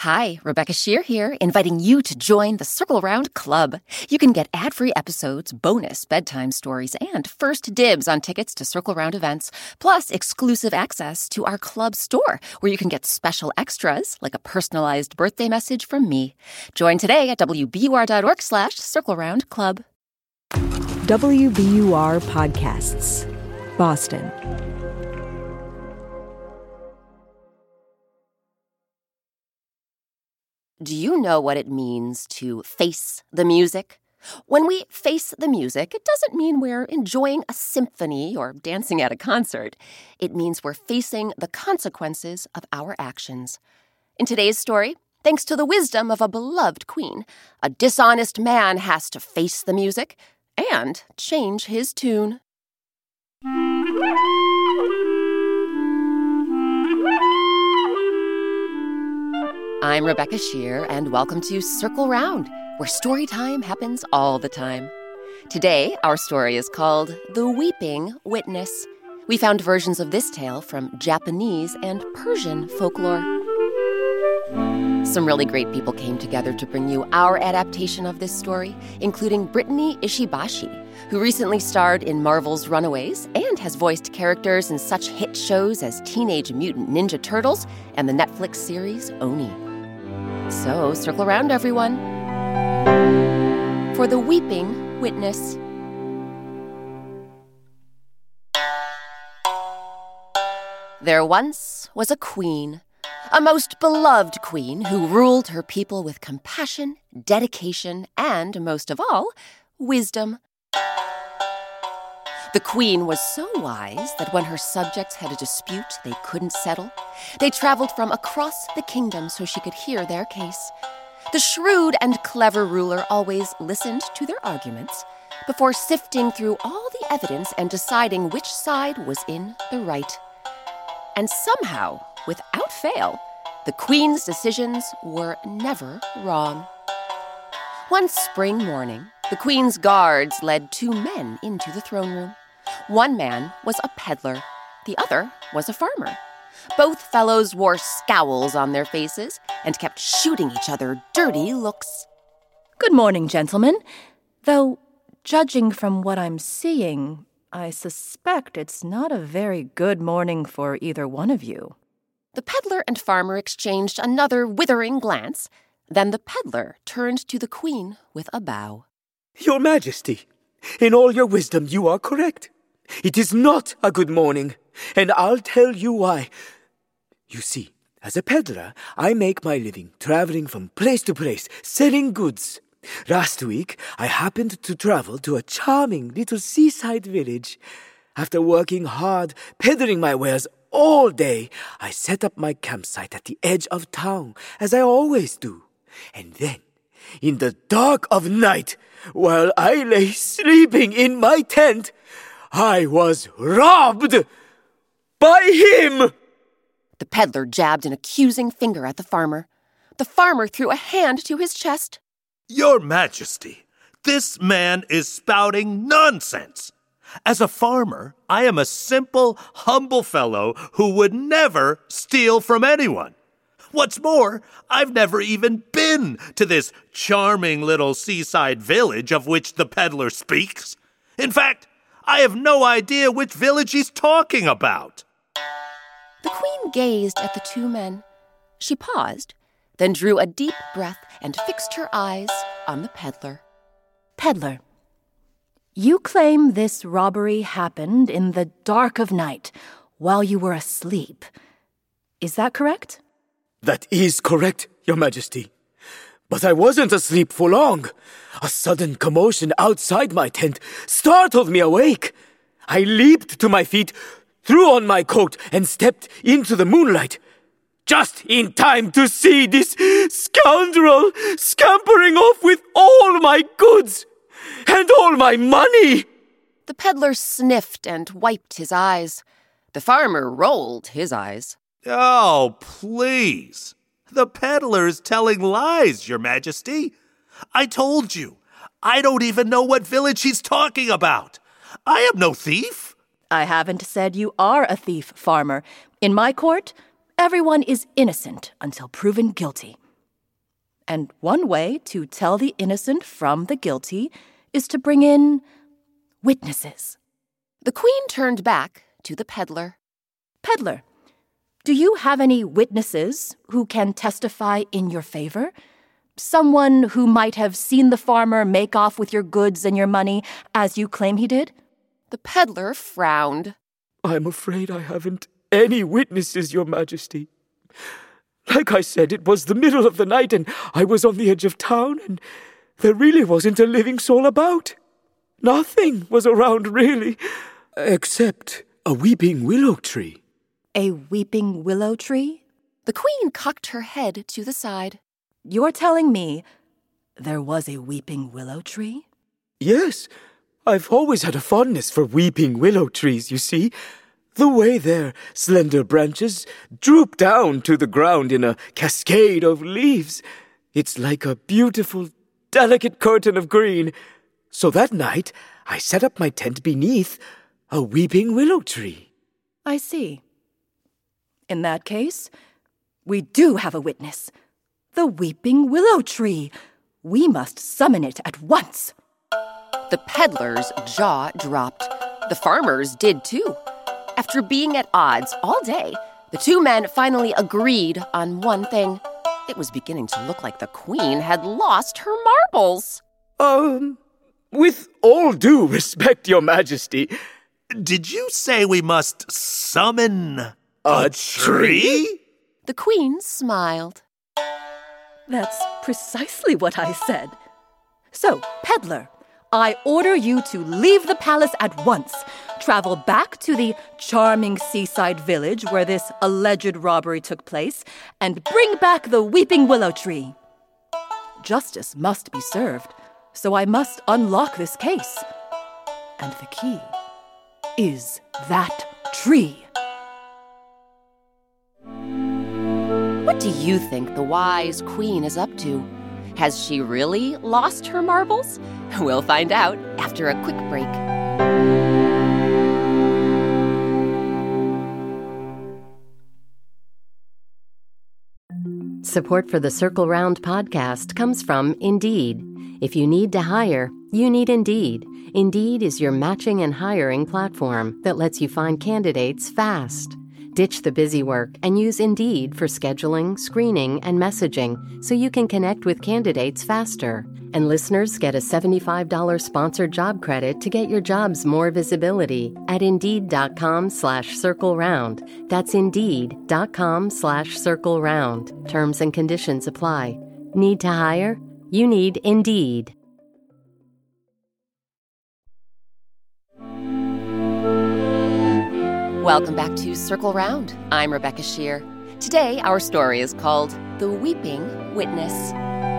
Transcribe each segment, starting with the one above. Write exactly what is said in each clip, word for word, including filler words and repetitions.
Hi, Rebecca Shear here, inviting you to join the Circle Round Club. You can get ad-free episodes, bonus bedtime stories, and first dibs on tickets to Circle Round events, plus exclusive access to our club store, where you can get special extras, like a personalized birthday message from me. Join today at wbur.org slash Circle Round Club. W B U R Podcasts, Boston. Do you know what it means to face the music? When we face the music, it doesn't mean we're enjoying a symphony or dancing at a concert. It means we're facing the consequences of our actions. In today's story, thanks to the wisdom of a beloved queen, a dishonest man has to face the music and change his tune. I'm Rebecca Shear, and welcome to Circle Round, where story time happens all the time. Today, our story is called The Weeping Witness. We found versions of this tale from Japanese and Persian folklore. Some really great people came together to bring you our adaptation of this story, including Brittany Ishibashi, who recently starred in Marvel's Runaways and has voiced characters in such hit shows as Teenage Mutant Ninja Turtles and the Netflix series Oni. So, circle around, everyone, for The Weeping Witness. There once was a queen, a most beloved queen who ruled her people with compassion, dedication, and, most of all, wisdom. The queen was so wise that when her subjects had a dispute they couldn't settle, they traveled from across the kingdom so she could hear their case. The shrewd and clever ruler always listened to their arguments before sifting through all the evidence and deciding which side was in the right. And somehow, without fail, the queen's decisions were never wrong. One spring morning, the queen's guards led two men into the throne room. One man was a peddler. The other was a farmer. Both fellows wore scowls on their faces and kept shooting each other dirty looks. Good morning, gentlemen. Though, judging from what I'm seeing, I suspect it's not a very good morning for either one of you. The peddler and farmer exchanged another withering glance. Then the peddler turned to the queen with a bow. Your Majesty, in all your wisdom, you are correct. It is not a good morning, and I'll tell you why. You see, as a peddler, I make my living traveling from place to place, selling goods. Last week, I happened to travel to a charming little seaside village. After working hard, peddling my wares all day, I set up my campsite at the edge of town, as I always do. And then, in the dark of night, while I lay sleeping in my tent, I was robbed by him! The peddler jabbed an accusing finger at the farmer. The farmer threw a hand to his chest. Your Majesty, this man is spouting nonsense. As a farmer, I am a simple, humble fellow who would never steal from anyone. What's more, I've never even been to this charming little seaside village of which the peddler speaks. In fact, I have no idea which village he's talking about. The queen gazed at the two men. She paused, then drew a deep breath and fixed her eyes on the peddler. Peddler, you claim this robbery happened in the dark of night while you were asleep. Is that correct? That is correct, Your Majesty. But I wasn't asleep for long. A sudden commotion outside my tent startled me awake. I leaped to my feet, threw on my coat, and stepped into the moonlight. Just in time to see this scoundrel scampering off with all my goods and all my money. The peddler sniffed and wiped his eyes. The farmer rolled his eyes. Oh, please. The peddler's telling lies, Your Majesty. I told you, I don't even know what village he's talking about. I am no thief. I haven't said you are a thief, farmer. In my court, everyone is innocent until proven guilty. And one way to tell the innocent from the guilty is to bring in witnesses. The queen turned back to the peddler. Peddler, do you have any witnesses who can testify in your favor? Someone who might have seen the farmer make off with your goods and your money as you claim he did? The peddler frowned. I'm afraid I haven't any witnesses, Your Majesty. Like I said, it was the middle of the night and I was on the edge of town and there really wasn't a living soul about. Nothing was around, really, except a weeping willow tree. A weeping willow tree? The queen cocked her head to the side. You're telling me there was a weeping willow tree? Yes, I've always had a fondness for weeping willow trees, you see. The way their slender branches droop down to the ground in a cascade of leaves. It's like a beautiful, delicate curtain of green. So that night, I set up my tent beneath a weeping willow tree. I see. In that case, we do have a witness. The weeping willow tree. We must summon it at once. The peddler's jaw dropped. The farmer's did too. After being at odds all day, the two men finally agreed on one thing. It was beginning to look like the queen had lost her marbles. Um, with all due respect, Your Majesty. Did you say we must summon a, A tree? tree? The queen smiled. That's precisely what I said. So, peddler, I order you to leave the palace at once, travel back to the charming seaside village where this alleged robbery took place, and bring back the weeping willow tree. Justice must be served, so I must unlock this case. And the key is that tree. What do you think the wise queen is up to? Has she really lost her marbles? We'll find out after a quick break. Support for the Circle Round podcast comes from Indeed. If you need to hire, you need Indeed. Indeed is your matching and hiring platform that lets you find candidates fast. Ditch the busy work and use Indeed for scheduling, screening, and messaging so you can connect with candidates faster. And listeners get a seventy-five dollars sponsored job credit to get your jobs more visibility at Indeed.com slash Circle Round. That's Indeed.com slash Circle Round. Terms and conditions apply. Need to hire? You need Indeed. Welcome back to Circle Round. I'm Rebecca Shear. Today, our story is called The Weeping Witness.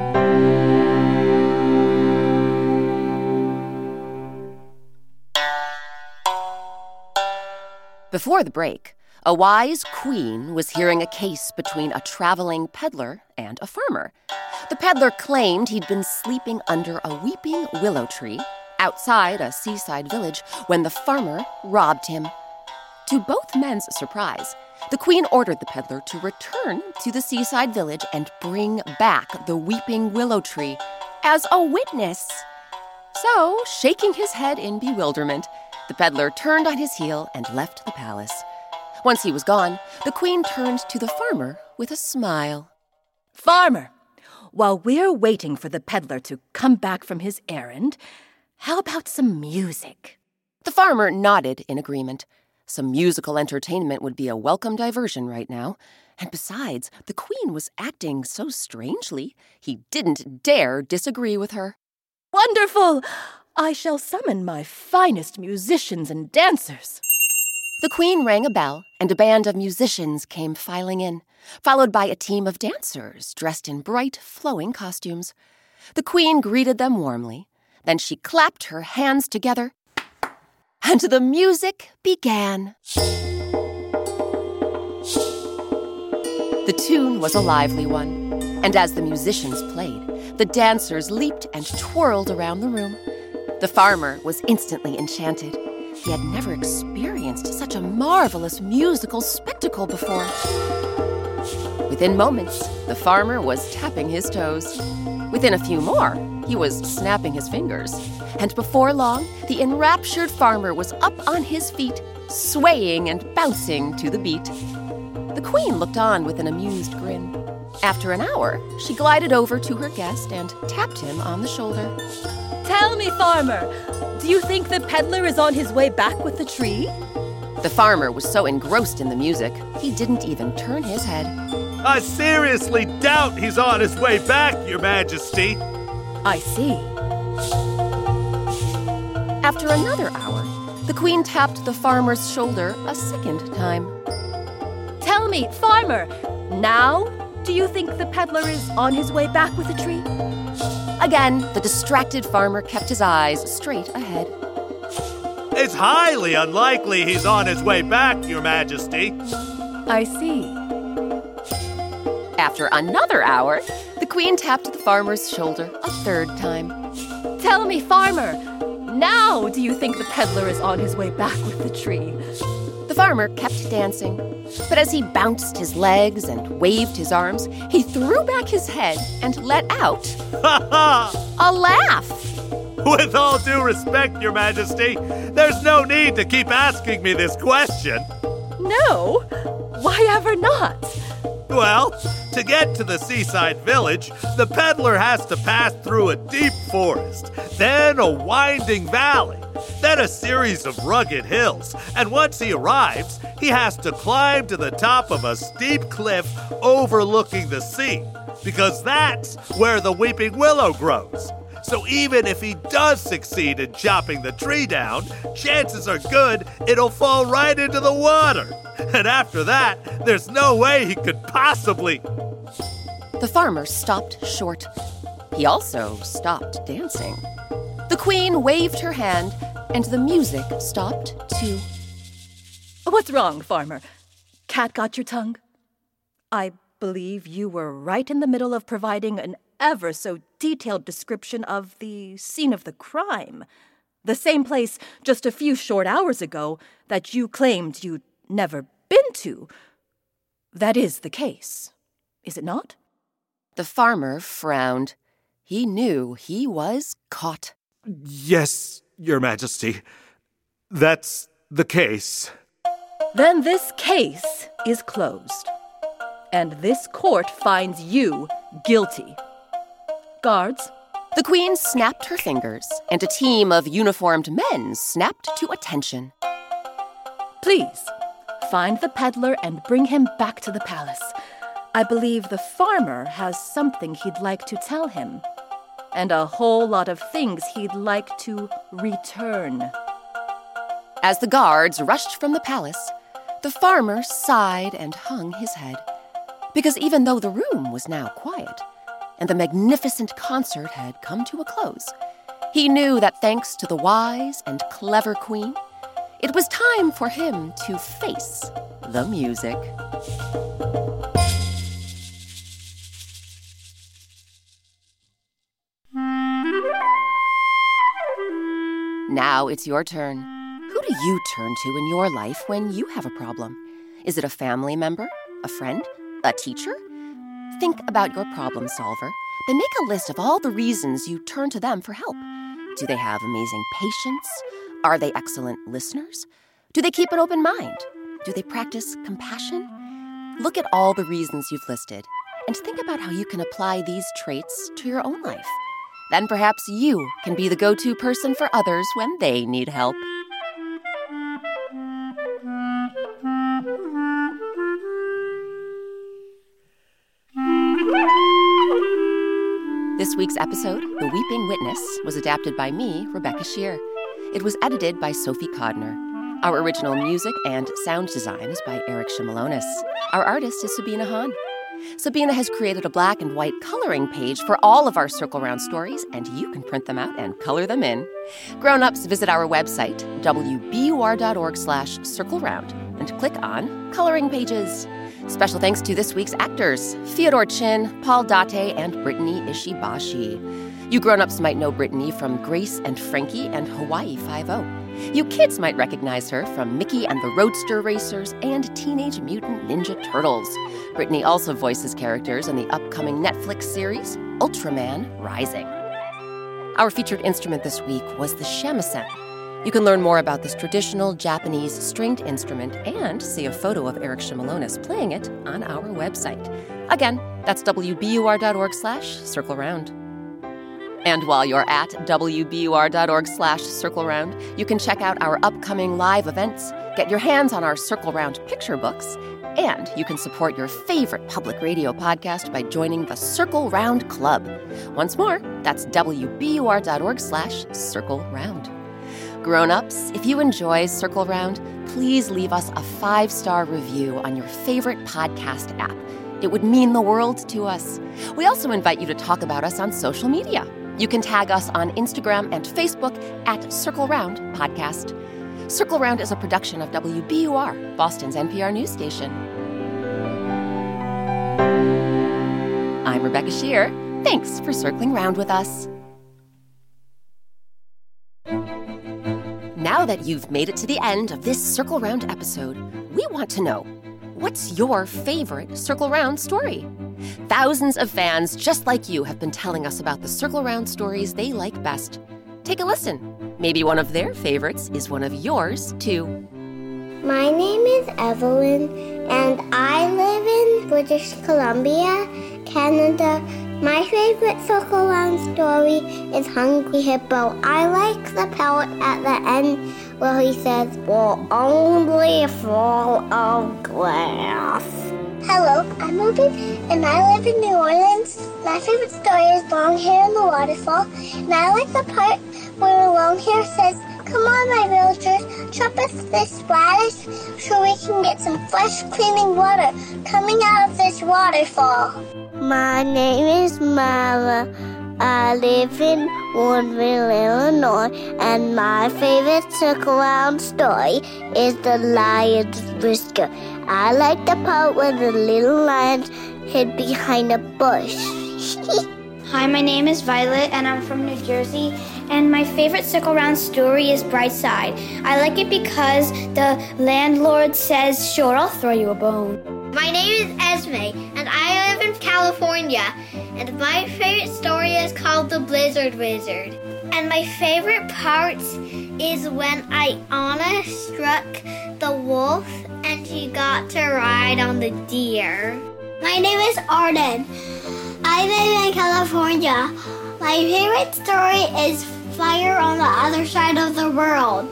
Before the break, a wise queen was hearing a case between a traveling peddler and a farmer. The peddler claimed he'd been sleeping under a weeping willow tree outside a seaside village when the farmer robbed him. To both men's surprise, the queen ordered the peddler to return to the seaside village and bring back the weeping willow tree as a witness. So, shaking his head in bewilderment, the peddler turned on his heel and left the palace. Once he was gone, the queen turned to the farmer with a smile. Farmer, while we're waiting for the peddler to come back from his errand, how about some music? The farmer nodded in agreement. Some musical entertainment would be a welcome diversion right now. And besides, the queen was acting so strangely, he didn't dare disagree with her. Wonderful! I shall summon my finest musicians and dancers. The queen rang a bell, and a band of musicians came filing in, followed by a team of dancers dressed in bright, flowing costumes. The queen greeted them warmly. Then she clapped her hands together, and the music began. The tune was a lively one, and as the musicians played, the dancers leaped and twirled around the room. The farmer was instantly enchanted. He had never experienced such a marvelous musical spectacle before. Within moments, the farmer was tapping his toes. Within a few more, he was snapping his fingers. And before long, the enraptured farmer was up on his feet, swaying and bouncing to the beat. The queen looked on with an amused grin. After an hour, she glided over to her guest and tapped him on the shoulder. Tell me, farmer, do you think the peddler is on his way back with the tree? The farmer was so engrossed in the music, he didn't even turn his head. I seriously doubt he's on his way back, Your Majesty. I see. After another hour, the queen tapped the farmer's shoulder a second time. Tell me, farmer, now do you think the peddler is on his way back with the tree? Again, the distracted farmer kept his eyes straight ahead. It's highly unlikely he's on his way back, Your Majesty. I see. After another hour, the queen tapped the farmer's shoulder a third time. Tell me, farmer, now do you think the peddler is on his way back with the tree? The farmer kept dancing, but as he bounced his legs and waved his arms, he threw back his head and let out a laugh. With all due respect, Your Majesty, there's no need to keep asking me this question. No? Why ever not? Well, to get to the seaside village, the peddler has to pass through a deep forest, then a winding valley, then a series of rugged hills, and once he arrives, he has to climb to the top of a steep cliff overlooking the sea, because that's where the weeping willow grows. So even if he does succeed in chopping the tree down, chances are good it'll fall right into the water. And after that, there's no way he could possibly... The farmer stopped short. He also stopped dancing. The queen waved her hand, and the music stopped too. What's wrong, farmer? Cat got your tongue? I believe you were right in the middle of providing an ever so detailed description of the scene of the crime. The same place just a few short hours ago that you claimed you'd never been to. That is the case, is it not? The farmer frowned. He knew he was caught. Yes, Your Majesty. That's the case. Then this case is closed, and this court finds you guilty. Guards. The queen snapped her fingers, and a team of uniformed men snapped to attention. Please, find the peddler and bring him back to the palace. I believe the farmer has something he'd like to tell him, and a whole lot of things he'd like to return. As the guards rushed from the palace, the farmer sighed and hung his head, because even though the room was now quiet, and the magnificent concert had come to a close, he knew that thanks to the wise and clever queen, it was time for him to face the music. Now it's your turn. Who do you turn to in your life when you have a problem? Is it a family member, a friend, a teacher? Think about your problem solver, then make a list of all the reasons you turn to them for help. Do they have amazing patience? Are they excellent listeners? Do they keep an open mind? Do they practice compassion? Look at all the reasons you've listed and think about how you can apply these traits to your own life. Then perhaps you can be the go-to person for others when they need help. This week's episode, The Weeping Witness, was adapted by me, Rebecca Shear. It was edited by Sophie Codner. Our original music and sound design is by Eric Shimalonis. Our artist is Sabina Hahn. Sabina has created a black and white coloring page for all of our Circle Round stories, and you can print them out and color them in. Grown-ups, visit our website, w b u r dot org slash circle round, and click on Coloring Pages. Special thanks to this week's actors, Fyodor Chin, Paul Date, and Brittany Ishibashi. You grown-ups might know Brittany from Grace and Frankie and Hawaii Five-O. You kids might recognize her from Mickey and the Roadster Racers and Teenage Mutant Ninja Turtles. Brittany also voices characters in the upcoming Netflix series, Ultraman Rising. Our featured instrument this week was the shamisen. You can learn more about this traditional Japanese stringed instrument and see a photo of Eric Shimalonis playing it on our website. Again, that's W B U R dot org slash circle round. And while you're at W B U R dot org slash circle round, you can check out our upcoming live events, get your hands on our Circle Round picture books, and you can support your favorite public radio podcast by joining the Circle Round Club. Once more, that's W B U R dot org slash circle round. Grown-ups, if you enjoy Circle Round, please leave us a five-star review on your favorite podcast app. It would mean the world to us. We also invite you to talk about us on social media. You can tag us on Instagram and Facebook at Circle Round Podcast. Circle Round is a production of W B U R, Boston's N P R news station. I'm Rebecca Shear. Thanks for circling round with us. Now that you've made it to the end of this Circle Round episode, we want to know, what's your favorite Circle Round story? Thousands of fans just like you have been telling us about the Circle Round stories they like best. Take a listen. Maybe one of their favorites is one of yours, too. My name is Evelyn, and I live in British Columbia, Canada. My favorite Circle Round story is Hungry Hippo. I like the part at the end where he says, we're only full of glass. Hello, I'm Open, and I live in New Orleans. My favorite story is Longhair and the Waterfall, and I like the part where Longhair says, come on, my villagers, chop us this radish so we can get some fresh, cleaning water coming out of this waterfall. My name is Mara. I live in Warrenville, Illinois, and my favorite Circle Round story is The Lion's Whisker. I like the part where the little lions hid behind a bush. Hi, my name is Violet, and I'm from New Jersey, and my favorite Circle Round story is Brightside. I like it because the landlord says, sure, I'll throw you a bone. My name is Esme, and I live in California, and my favorite story is called The Blizzard Wizard. And my favorite part is when Iana struck the wolf and she got to ride on the deer. My name is Arden. I live in California. My favorite story is Fire on the Other Side of the World.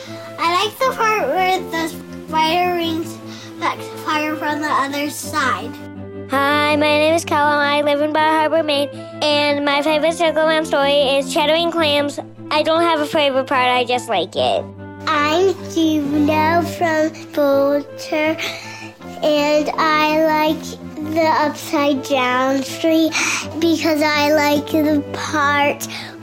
I like the part where the spider rings back fire from the other side. Hi, my name is Callum. I live in Bar Harbor, Maine, and my favorite Circle Round story is Chattering Clams. I don't have a favorite part, I just like it. I'm Juno from Boulder, and I like the Upside Down tree because I like the part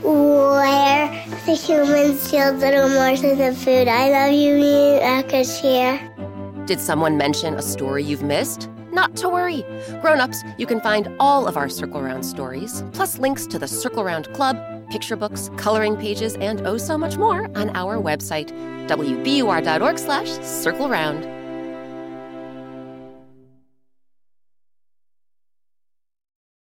where the humans steal little morsels of food. I love you, me and Aka's here. Did someone mention a story you've missed? Not to worry. Grown-ups, you can find all of our Circle Round stories, plus links to the Circle Round Club, picture books, coloring pages, and oh so much more on our website, W B U R dot org slash circle round.